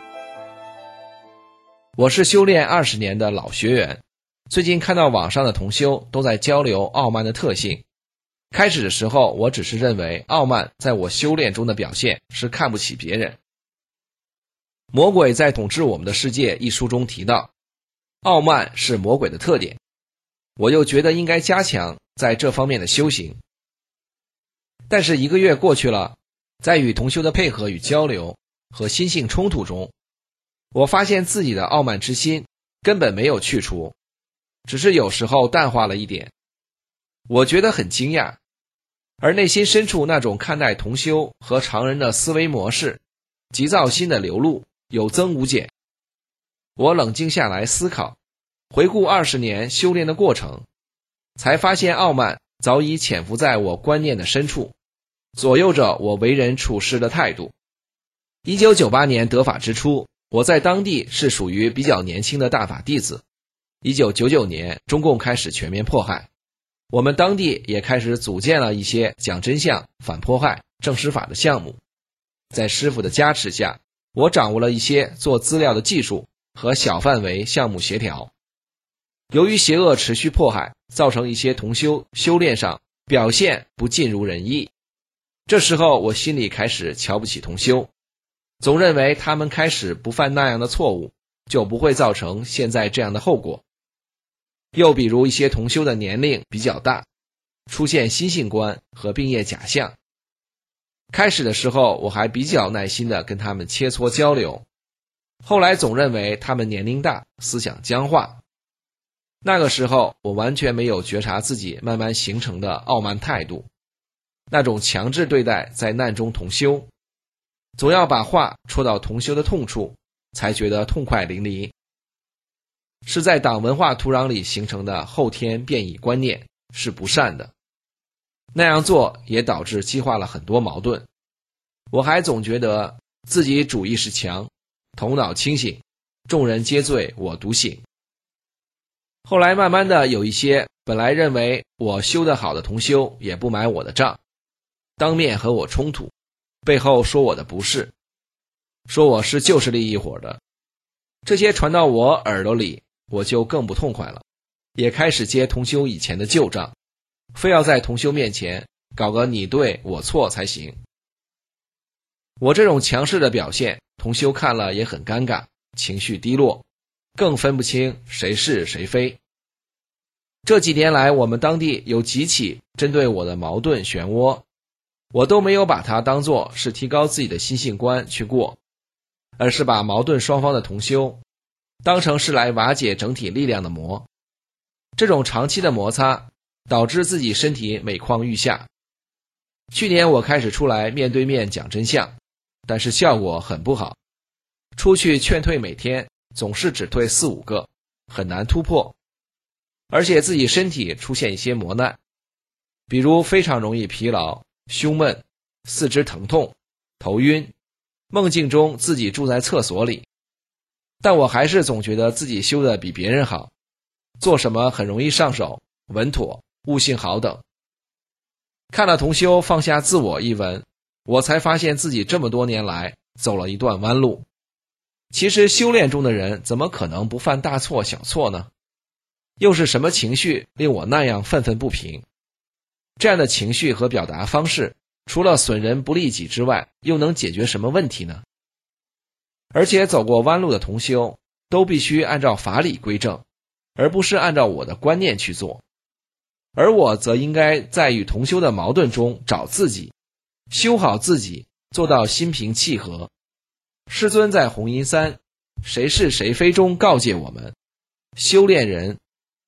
我是修炼20年的老学员，最近看到网上的同修都在交流傲慢的特性。开始的时候，我只是认为傲慢在我修炼中的表现是看不起别人。魔鬼在统治我们的世界一书中提到，傲慢是魔鬼的特点，我又觉得应该加强在这方面的修行。但是1个月过去了，在与同修的配合与交流和心性冲突中，我发现自己的傲慢之心根本没有去除，只是有时候淡化了一点。我觉得很惊讶，而内心深处那种看待同修和常人的思维模式，急躁心的流露有增无减。我冷静下来思考，回顾20年修炼的过程，才发现傲慢早已潜伏在我观念的深处，左右着我为人处事的态度。1998年得法之初，我在当地是属于比较年轻的大法弟子。1999年中共开始全面迫害，我们当地也开始组建了一些讲真相、反迫害、正师法的项目。在师父的加持下，我掌握了一些做资料的技术和小范围项目协调。由于邪恶持续迫害，造成一些同修修炼上表现不尽如人意。这时候我心里开始瞧不起同修，总认为他们开始不犯那样的错误，就不会造成现在这样的后果。又比如一些同修的年龄比较大，出现心性观和病业假象。开始的时候我还比较耐心地跟他们切磋交流，后来总认为他们年龄大，思想僵化。那个时候我完全没有觉察自己慢慢形成的傲慢态度，那种强制对待在难中同修，总要把话戳到同修的痛处，才觉得痛快淋漓。是在党文化土壤里形成的后天变异观念，是不善的。那样做也导致激化了很多矛盾。我还总觉得自己主意识强，头脑清醒，众人皆醉我独醒。后来慢慢的有一些本来认为我修得好的同修也不买我的账，当面和我冲突，背后说我的不是，说我是旧势力一伙的。这些传到我耳朵里，我就更不痛快了，也开始接同修以前的旧账，非要在同修面前搞个你对我错才行。我这种强势的表现，同修看了也很尴尬，情绪低落，更分不清谁是谁非。这几年来，我们当地有几起针对我的矛盾漩涡，我都没有把它当作是提高自己的心性观去过，而是把矛盾双方的同修当成是来瓦解整体力量的磨。这种长期的摩擦导致自己身体每况愈下。去年我开始出来面对面讲真相，但是效果很不好，出去劝退每天总是只退4-5个，很难突破。而且自己身体出现一些磨难，比如非常容易疲劳、胸闷、四肢疼痛、头晕，梦境中自己住在厕所里。但我还是总觉得自己修得比别人好，做什么很容易上手，稳妥，悟性好等。看了同修放下自我一文，我才发现自己这么多年来走了一段弯路。其实修炼中的人怎么可能不犯大错小错呢？又是什么情绪令我那样愤愤不平？这样的情绪和表达方式，除了损人不利己之外，又能解决什么问题呢？而且走过弯路的同修都必须按照法理归正，而不是按照我的观念去做。而我则应该在与同修的矛盾中找自己，修好自己，做到心平气和。师尊在红阴山谁是谁非中告诫我们，修炼人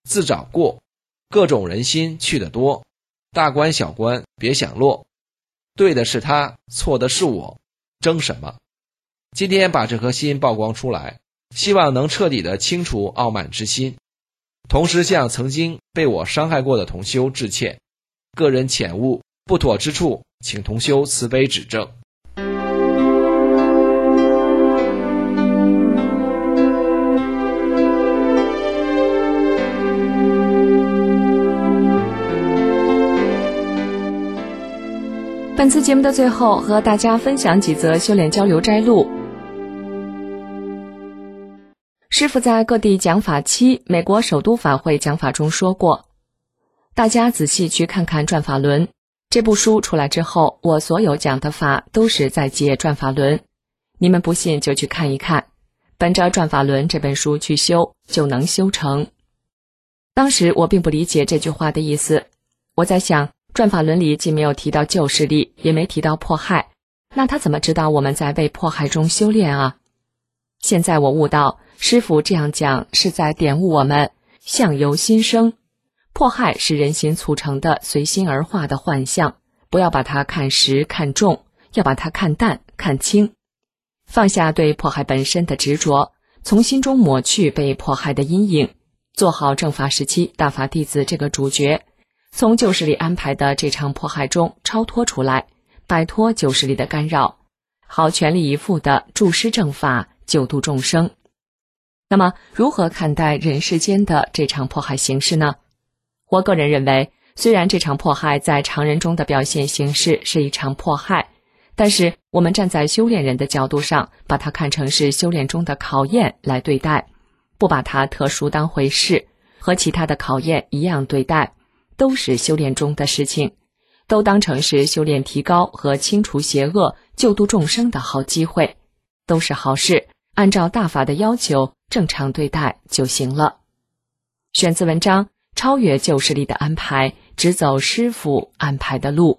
自找过，各种人心去得多，大官小官别想落，对的是他，错的是我，争什么？今天把这颗心曝光出来，希望能彻底的清除傲慢之心，同时向曾经被我伤害过的同修致歉，个人浅悟不妥之处，请同修慈悲指正。 本次节目的最后，和大家分享几则修炼交流摘录。师父在各地讲法期美国首都法会讲法中说过，大家仔细去看看《转法轮》这部书出来之后，我所有讲的法都是在解《转法轮》，你们不信就去看一看，本着《转法轮》这本书去修，就能修成。当时我并不理解这句话的意思，我在想，《转法轮》里既没有提到旧势力，也没提到迫害，那他怎么知道我们在被迫害中修炼啊？现在我悟到，师父这样讲是在点悟我们相由心生，迫害是人心促成的随心而化的幻象，不要把它看实看重，要把它看淡看轻，放下对迫害本身的执着，从心中抹去被迫害的阴影，做好正法时期大法弟子这个主角，从旧势力安排的这场迫害中超脱出来，摆脱旧势力的干扰，好全力以赴地助施正法，救度众生。那么如何看待人世间的这场迫害形式呢？我个人认为，虽然这场迫害在常人中的表现形式是一场迫害，但是我们站在修炼人的角度上，把它看成是修炼中的考验来对待，不把它特殊当回事，和其他的考验一样对待，都是修炼中的事情，都当成是修炼提高和清除邪恶、救度众生的好机会，都是好事，按照大法的要求正常对待就行了。选自文章《超越旧势力的安排，只走师父安排的路》。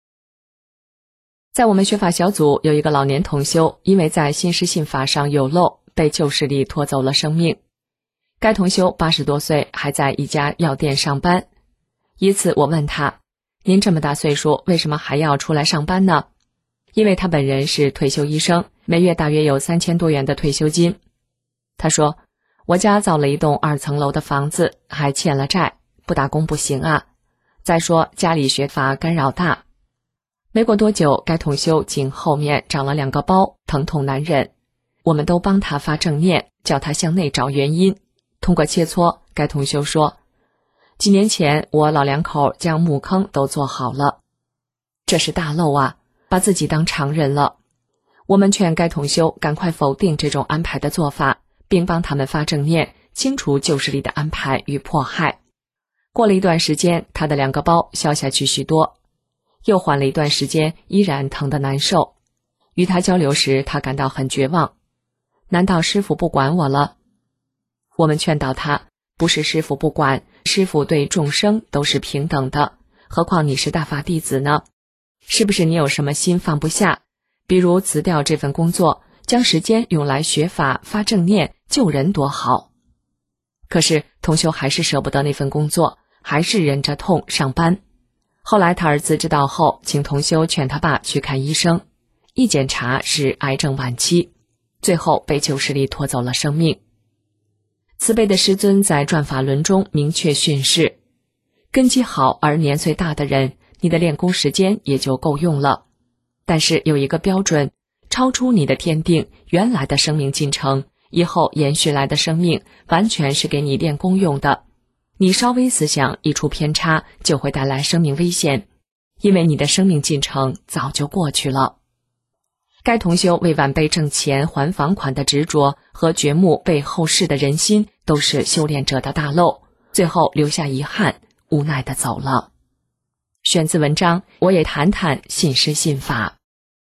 在我们学法小组有一个老年同修，因为在心师信法上有漏，被旧势力拖走了生命。该同修80多岁，还在一家药店上班。一次我问他，您这么大岁数，为什么还要出来上班呢？因为他本人是退休医生，每月大约有3000多元的退休金。他说，我家造了一栋2层楼的房子，还欠了债，不打工不行啊。再说家里学法干扰大。没过多久，该同修颈后面长了2个包，疼痛难忍。我们都帮他发正念，叫他向内找原因。通过切磋，该同修说，几年前我老两口将墓坑都做好了。这是大漏啊，把自己当常人了。我们劝该同修赶快否定这种安排的做法，并帮他们发正念，清除旧势力的安排与迫害。过了一段时间，他的2个包消下去许多，又缓了一段时间，依然疼得难受。与他交流时，他感到很绝望。难道师父不管我了？我们劝导他，不是师父不管，师父对众生都是平等的，何况你是大法弟子呢？是不是你有什么心放不下？比如辞掉这份工作，将时间用来学法、发正念、救人多好。可是同修还是舍不得那份工作，还是忍着痛上班。后来他儿子知道后，请同修劝他爸去看医生，一检查是癌症晚期，最后被旧势力拖走了生命。慈悲的师尊在《转法轮》中明确训示，根基好而年岁大的人，你的练功时间也就够用了。但是有一个标准，超出你的天定，原来的生命进程，以后延续来的生命完全是给你练功用的。你稍微思想一出偏差，就会带来生命危险，因为你的生命进程早就过去了。该同修为晚辈挣钱还房款的执着和掘墓被后世的人心，都是修炼者的大漏，最后留下遗憾，无奈地走了。选自文章，我也谈谈信师信法。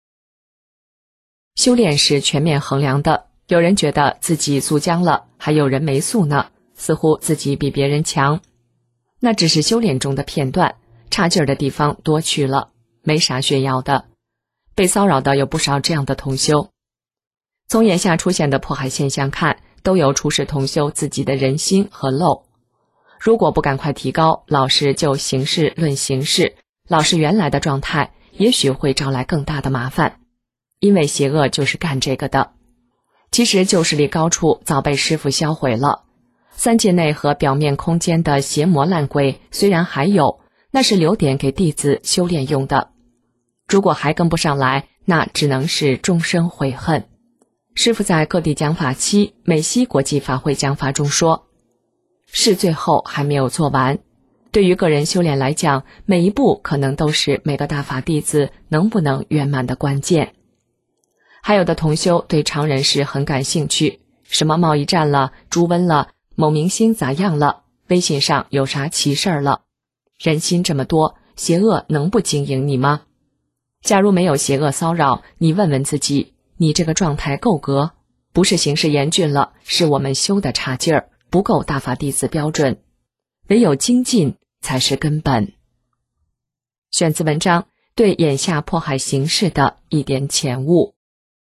修炼是全面衡量的，有人觉得自己速僵了，还有人没速呢，似乎自己比别人强。那只是修炼中的片段，差劲儿的地方多去了，没啥炫耀的。被骚扰的有不少这样的同修。从眼下出现的迫害现象看，都有出使同修自己的人心和漏。 如果不赶快提高，老是就形式论形式，老是原来的状态，也许会招来更大的麻烦。因为邪恶就是干这个的。其实旧势力高处早被师父销毁了，三界内和表面空间的邪魔烂鬼虽然还有，那是留点给弟子修炼用的。如果还跟不上来，那只能是终生悔恨。师父在各地讲法期美西国际法会讲法中说，事最后还没有做完，对于个人修炼来讲，每一步可能都是每个大法弟子能不能圆满的关键。还有的同修对常人事很感兴趣，什么贸易战了，猪瘟了，某明星咋样了，微信上有啥奇事儿了。人心这么多，邪恶能不经营你吗？假如没有邪恶骚扰，你问问自己，你这个状态够格？不是形势严峻了，是我们修的差劲儿，不够大法弟子标准。唯有精进才是根本。选自文章，对眼下迫害形势的一点浅悟。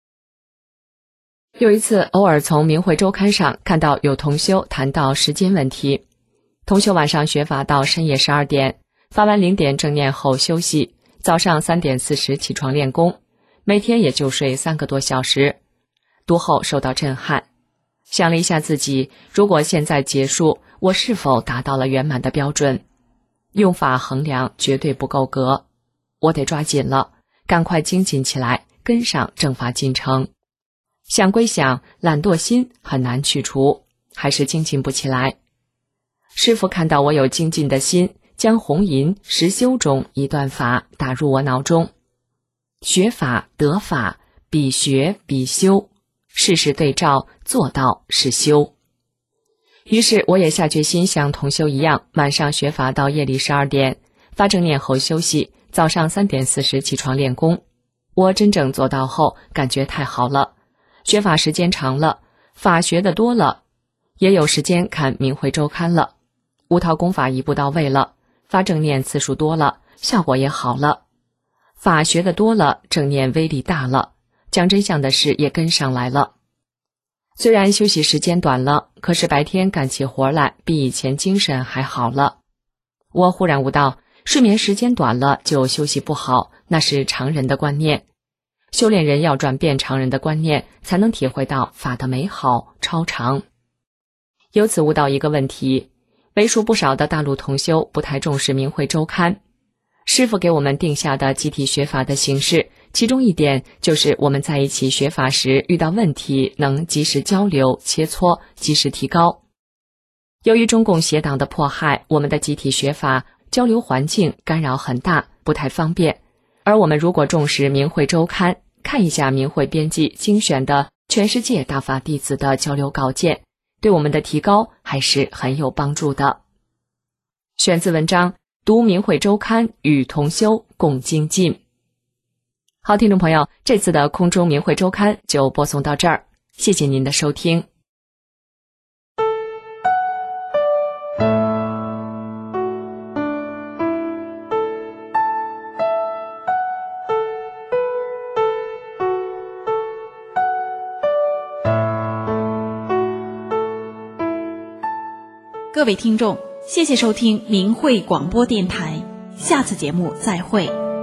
有一次偶尔从明慧周刊上看到有同修谈到时间问题，同修晚上学法到深夜12点，发完0点正念后休息，早上3点40起床练功，每天也就睡3个多小时。读后受到震撼，想了一下自己，如果现在结束，我是否达到了圆满的标准？用法衡量绝对不够格，我得抓紧了，赶快精进起来，跟上正法进程。想归想，懒惰心很难去除，还是精进不起来。师父看到我有精进的心，将红银实修中一段法打入我脑中：学法得法，比学比修，事事对照，做到是修。于是我也下决心像同修一样，晚上学法到夜里12点，发正念后休息，早上3点40起床练功。我真正做到后，感觉太好了。学法时间长了，法学的多了，也有时间看明慧周刊了，无套功法一步到位了，发正念次数多了，效果也好了。法学的多了，正念威力大了，讲真相的事也跟上来了。虽然休息时间短了，可是白天干起活来比以前精神还好了。我忽然悟到，睡眠时间短了就休息不好，那是常人的观念。修炼人要转变常人的观念，才能体会到法的美好超常。由此悟到一个问题，为数不少的大陆同修不太重视明慧周刊。师父给我们定下的集体学法的形式，其中一点就是我们在一起学法时遇到问题能及时交流切磋，及时提高。由于中共邪党的迫害，我们的集体学法交流环境干扰很大，不太方便。而我们如果重视明慧周刊，看一下明慧编辑精选的全世界大法弟子的交流稿件，对我们的提高还是很有帮助的。选自文章，读明慧周刊与同修共精进。好，听众朋友，这次的空中明慧周刊就播送到这儿，谢谢您的收听。 各位听众，谢谢收听明慧广播电台，下次节目再会。